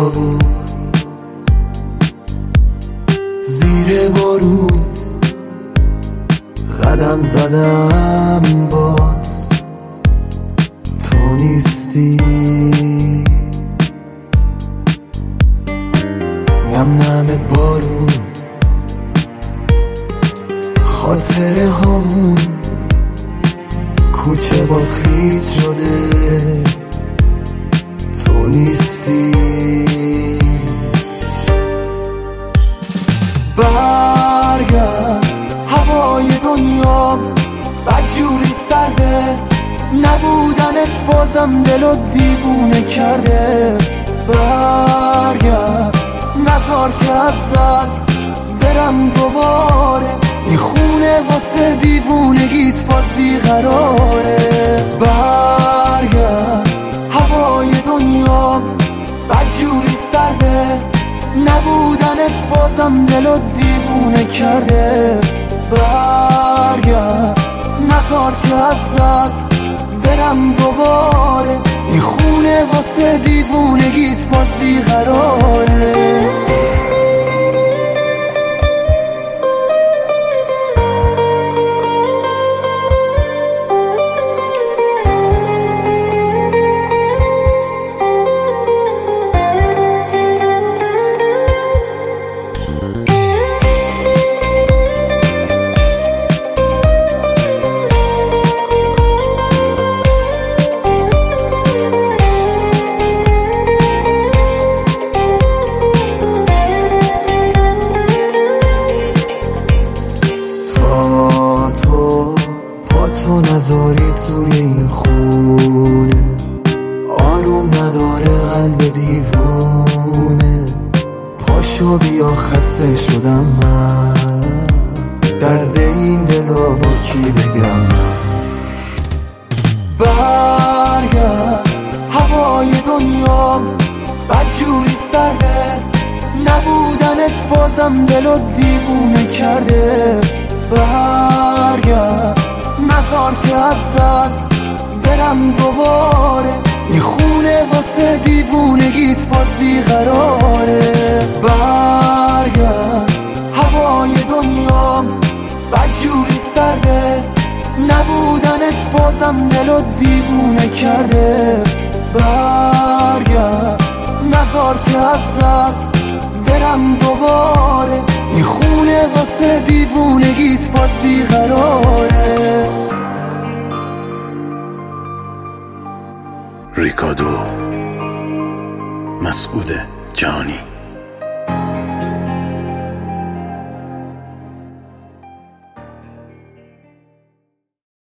خیابون زیر بارون قدم زدم، باز تو نیستی. نم نم بارون خاطره هامون، کوچه باز خیس شده، تو نیستی. برگرد، هوای دنیا بدجوری سرده، نبودنت بازم دلو دیوونه کرده. برگرد، نذار که از دست برم دوباره، این خونه واسه دیوونگیت باز بیقراره. برگرد، هوای دنیا بدجوری سرده، نبودنت بازم دلو دیوونه کرده. برگرد، نذار که از دست برم دوباره، این خونه واسه دیوونگیت باز بیقراره. تو نذاری توی این خونه، آروم نداره قلب دیوونه. پاشو بیا، خسته شدم من، درد این دلو با کی بگم من. برگرد، هوای دنیا بدجوری سرده، نبودنت بازم دلو دیوونه کرده. برگرد، نذار که از دست برم دوباره، این خونه واسه دیوونگیت باز بیقراره. برگرد، هوای دنیا بدجوری سرده، نبودنت بازم دلو دیوونه کرده. برگرد، نذار که از دست برم دوباره، این خونه واسه دیوونگیت باز بیقراره. ریکادو، مسعود جهانی.